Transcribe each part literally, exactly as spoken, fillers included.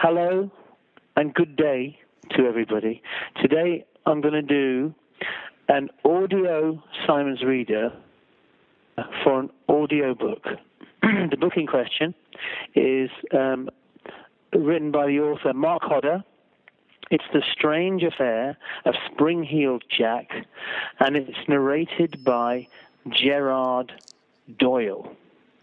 Hello and good day to everybody. Today I'm going to do an audio Simon's Reader for an audio book. The book in question is um, written by the author Mark Hodder. It's The Strange Affair of Spring-Heeled Jack, and it's narrated by Gerard Doyle.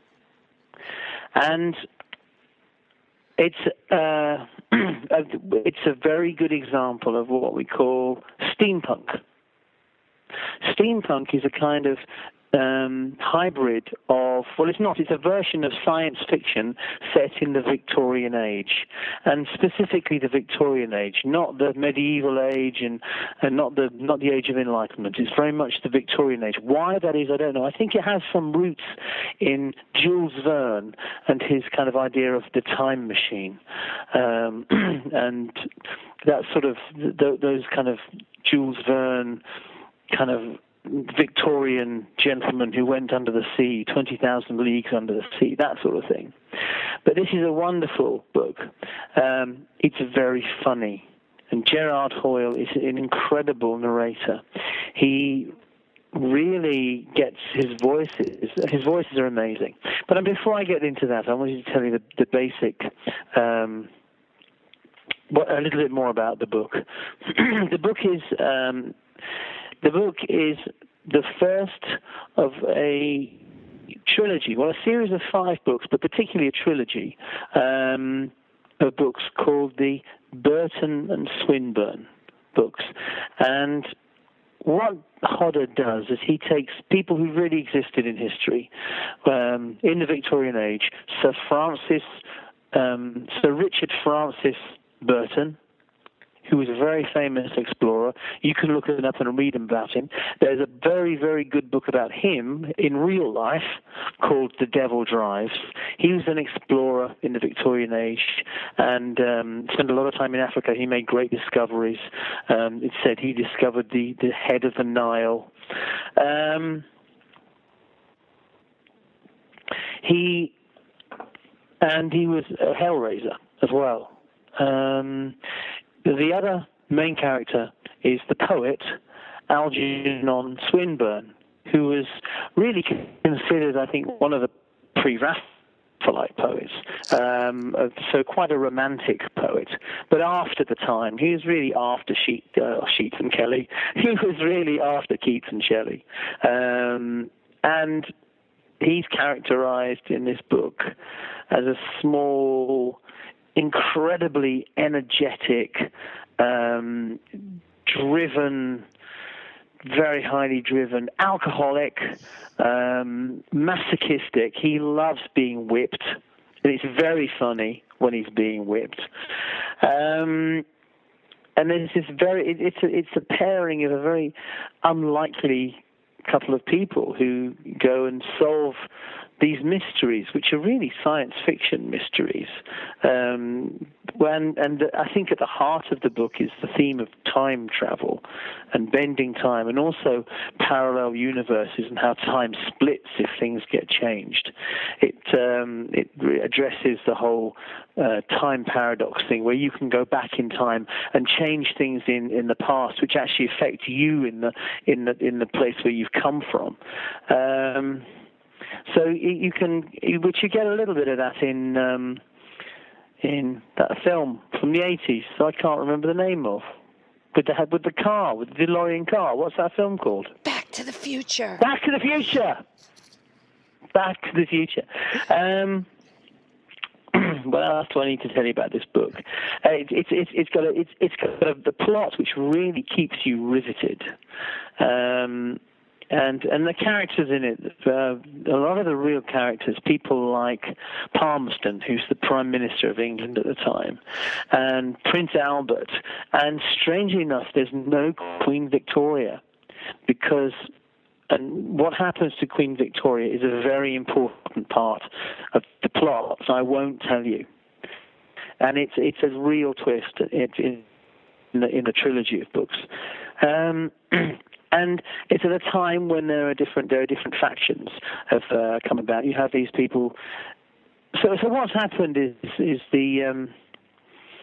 And it's uh, it's a very good example of what we call steampunk. Steampunk is a kind of um, hybrid of, well, it's not, it's a version of science fiction set in the Victorian age, and specifically the Victorian age, not the medieval age and, and not the not the Age of Enlightenment. It's very much the Victorian age. Why that is, I don't know. I think it has some roots in Jules Verne and his kind of idea of the time machine, um, and that sort of, th- those kind of Jules Verne kind of Victorian gentleman who went under the sea, twenty thousand leagues under the sea, that sort of thing. But this is a wonderful book. Um, it's very funny. And Gerard Doyle is an incredible narrator. He really gets his voices. His voices are amazing. But before I get into that, I wanted to tell you the, the basic, um, what, a little bit more about the book. The book is... Um, The book is the first of a trilogy, well, a series of five books, but particularly a trilogy um, of books called the Burton and Swinburne books. And what Hodder does is he takes people who really existed in history um, in the Victorian age, Sir Francis, um, Sir Richard Francis Burton, who was a very famous explorer. You can look it up and read about him. There's a very, very good book about him in real life called The Devil Drives. He was an explorer in the Victorian age and um, spent a lot of time in Africa. He made great discoveries. Um, it said he discovered the, the head of the Nile. Um, he and he was a hellraiser as well. Um, The other main character is the poet Algernon Swinburne, who was really considered, I think, one of the pre-Raphaelite poets, um, so quite a romantic poet. But after the time, he was really after Sheet, uh, Sheets and Kelly. He was really after Keats and Shelley. Um, and he's characterized in this book as a small, incredibly energetic, um, driven, very highly driven, alcoholic, um, masochistic. He loves being whipped, and it's very funny when he's being whipped. Um, and there's this very, it, it's a, it's a pairing of a very unlikely couple of people who go and solve these mysteries, which are really science fiction mysteries. Um, when, and I think at the heart of the book is the theme of time travel and bending time, and also parallel universes and how time splits if things get changed. It um, it addresses the whole uh, time paradox thing, where you can go back in time and change things in, in the past, which actually affect you in the in the in the place where you've come from. Um, So you can, which you get a little bit of that in um, in that film from the eighties. So I can't remember the name of with the with the car, with the DeLorean car. What's that film called? Back to the Future. Back to the Future. Back to the Future. Um, well, that's what I need to tell you about this book. Uh, it, it's it's it's got a, it's it's got a, the plot which really keeps you riveted. Um, And and the characters in it, uh, a lot of the real characters, people like Palmerston, who's the Prime Minister of England at the time, and Prince Albert. And strangely enough, there's no Queen Victoria, because and what happens to Queen Victoria is a very important part of the plot, so I won't tell you. And it's it's a real twist in, in, the, in the trilogy of books. Um And it's at a time when there are different there are different factions have uh, come about. You have these people. So, so what's happened is is the um,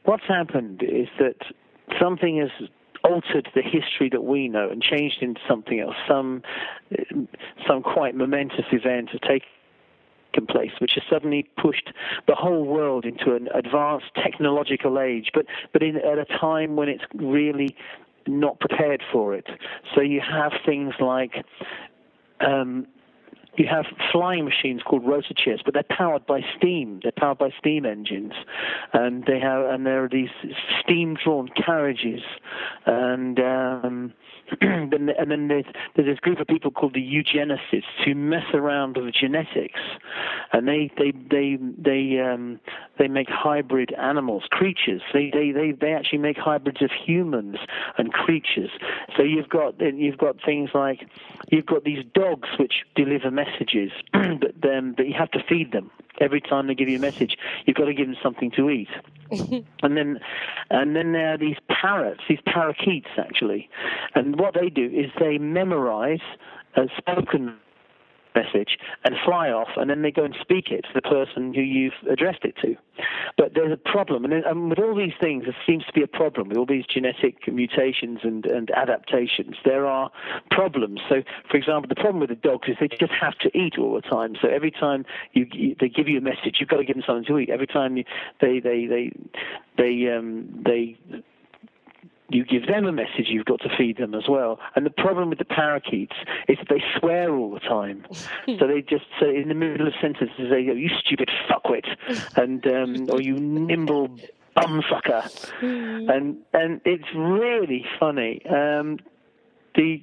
what's happened is that something has altered the history that we know and changed into something else. Some some quite momentous event has taken place, which has suddenly pushed the whole world into an advanced technological age, but but in, at a time when it's really not prepared for it. So you have things like um, you have flying machines called rotor chairs, but they're powered by steam. They're powered by steam engines, and they have and there are these steam-drawn carriages, and um, and then there's, there's this group of people called the eugenicists who mess around with genetics, and they they they they um, they make hybrid animals, creatures. They they they they actually make hybrids of humans and creatures. So you've got you've got things like you've got these dogs which deliver messages, but then but you have to feed them every time they give you a message. You've got to give them something to eat. and then and then there are these parrots, these parakeets actually, and what they do is they memorize a spoken message and fly off, and then they go and speak it to the person who you've addressed it to. But there's a problem, and, and with all these things, there seems to be a problem with all these genetic mutations and, and adaptations. There are problems. So, for example, the problem with the dogs is they just have to eat all the time. So every time you, you they give you a message, you've got to give them something to eat. Every time you, they they they they um, they you give them a message, you've got to feed them as well. And the problem with the parakeets is that they swear all the time. So they just say in the middle of sentences, they go, "You stupid fuckwit," and um, or "You nimble bumfucker," and and it's really funny. Um, the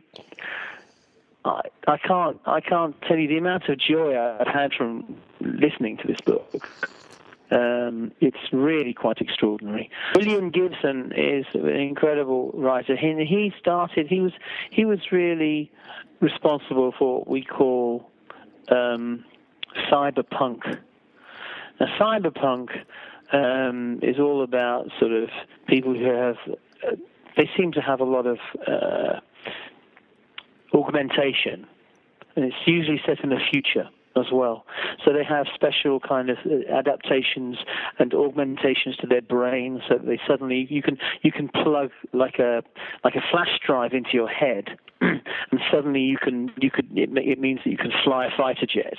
I, I can't I can't tell you the amount of joy I've had from listening to this book. Um, it's really quite extraordinary. William Gibson is an incredible writer. He, he started. He was he was really responsible for what we call um, cyberpunk. Now, cyberpunk um, is all about sort of people who have. Uh, they seem to have a lot of uh, augmentation, and it's usually set in the future as well. So they have special kind of adaptations and augmentations to their brain, so that they suddenly you can you can plug like a like a flash drive into your head, and suddenly you can you could it, it means that you can fly a fighter jet.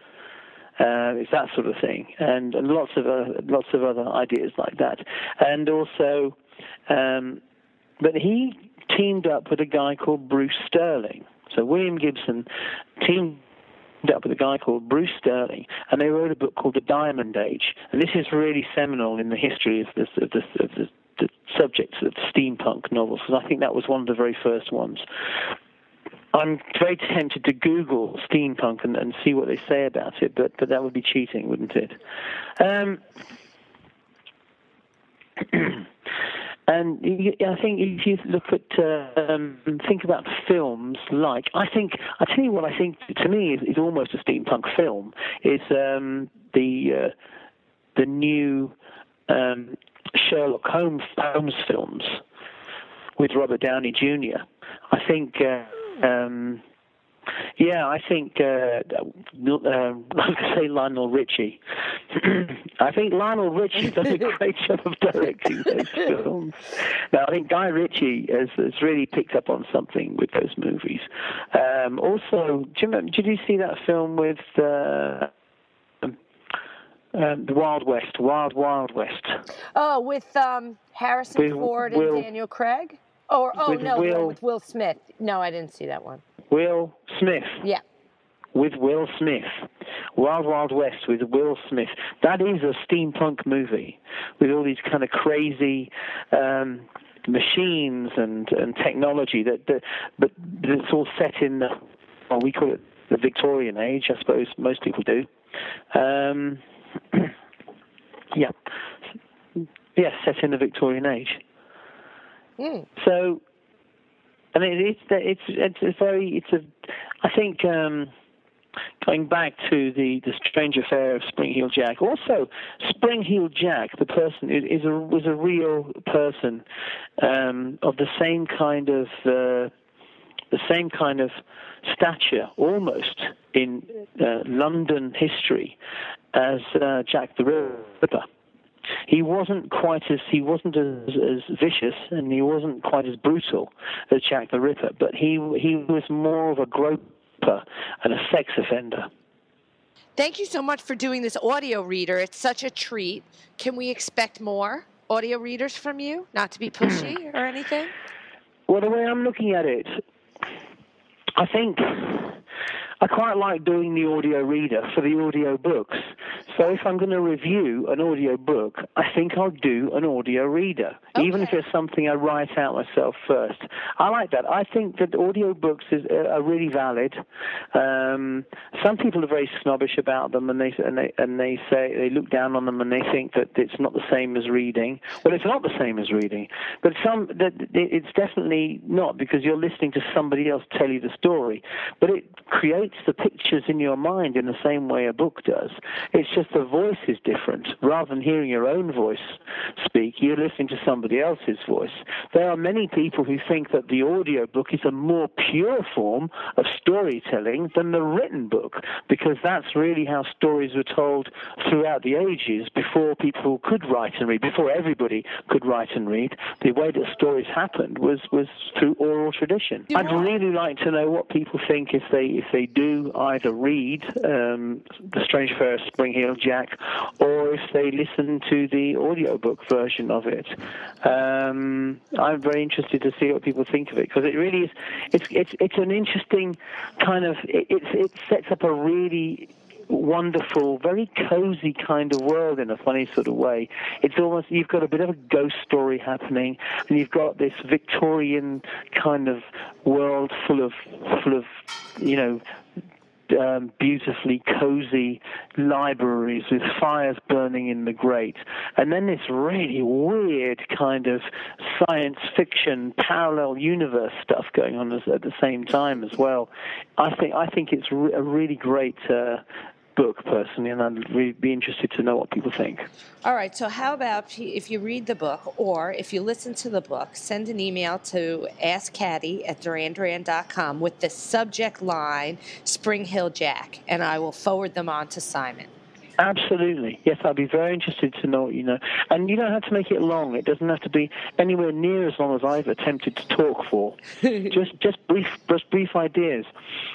Uh, it's that sort of thing, and, and lots of uh, lots of other ideas like that, and also, um, but he teamed up with a guy called Bruce Sterling. So William Gibson teamed up with a guy called Bruce Sterling, and they wrote a book called The Diamond Age, and this is really seminal in the history of, this, of, this, of the, the subject of steampunk novels, because I think that was one of the very first ones. I'm very tempted to Google steampunk and, and see what they say about it, but, but that would be cheating, wouldn't it? Um, And I think if you look at, uh, um, think about films like, I think, I tell you what I think, to me, is, is almost a steampunk film, is um, the uh, the new um, Sherlock Holmes, Holmes films with Robert Downey Junior I think... Uh, um, Yeah, I think, uh, uh, I was going to say Lionel Richie. I think Lionel Richie does a great job of directing those films. Now, I think Guy Ritchie has, has really picked up on something with those movies. Um, also, do you remember, did you see that film with uh, um, um, the Wild West, Wild Wild West? Oh, with um, Harrison with Ford Will, and Daniel Craig? Or, oh, no, Will, no, with Will Smith. No, I didn't see that one. Will Smith. Yeah. With Will Smith. Wild Wild West with Will Smith. That is a steampunk movie with all these kind of crazy um, machines and, and technology, that, that, but it's all set in the, well, we call it the Victorian age, I suppose most people do. Um, yeah. Yeah, set in the Victorian age. Mm. So, I mean, it's it's it's a very it's a. I think um, going back to the, the strange affair of Spring-Heeled Jack. Also, Spring-Heeled Jack, the person is, is a was a real person um, of the same kind of uh, the same kind of stature, almost in uh, London history, as uh, Jack the Ripper. He wasn't quite as he wasn't as, as vicious, and he wasn't quite as brutal as Jack the Ripper, but he he was more of a groper and a sex offender. Thank you so much for doing this audio reader. It's such a treat. Can we expect more audio readers from you? Not to be pushy or anything? Well, the way I'm looking at it, I think I quite like doing the audio reader for the audio books. So if I'm going to review an audio book, I think I'll do an audio reader, okay. even if it's something I write out myself first. I like that. I think that audio books is, uh, are really valid. Um, some people are very snobbish about them, and they and they and they say they look down on them, and they think that it's not the same as reading. Well, it's not the same as reading, but some that it's definitely not, because you're listening to somebody else tell you the story. But it creates the pictures in your mind in the same way a book does. It's just the voice is different. Rather than hearing your own voice speak, you're listening to somebody else's voice. There are many people who think that the audio book is a more pure form of storytelling than the written book, because that's really how stories were told throughout the ages before people could write and read, before everybody could write and read. The way that stories happened was, was through oral tradition. I'd really like to know what people think if they if they do either read um, The Strange Affair of Spring Heel Jack, or if they listen to the audiobook version of it. Um, I'm very interested to see what people think of it, because it really is, it's it's it's an interesting kind of, it, it, it sets up a really wonderful, very cozy kind of world in a funny sort of way. It's almost, you've got a bit of a ghost story happening, and you've got this Victorian kind of world full of, full of, you know, Um, beautifully cozy libraries with fires burning in the grate, and then this really weird kind of science fiction parallel universe stuff going on as, at the same time as well. I think I think it's re- a really great uh, book, personally, and I'd really be interested to know what people think. All right, so how about if you read the book, or if you listen to the book, send an email to ask caddy at duran duran dot com with the subject line Spring Heel Jack, and I will forward them on to Simon. Absolutely. Yes, I'd be very interested to know what you know. And you don't have to make it long. It doesn't have to be anywhere near as long as I've attempted to talk for. just just brief just brief ideas.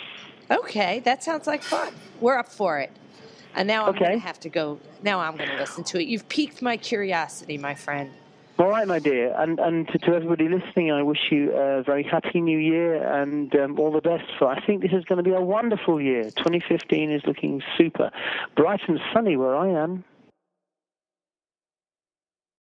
Okay, that sounds like fun. We're up for it. And now I'm okay. going to have to go. Now I'm going to listen to it. You've piqued my curiosity, my friend. All right, my dear. And and to, to everybody listening, I wish you a very happy new year, and um, all the best for, I think this is going to be a wonderful year. twenty fifteen is looking super. Bright and sunny where I am.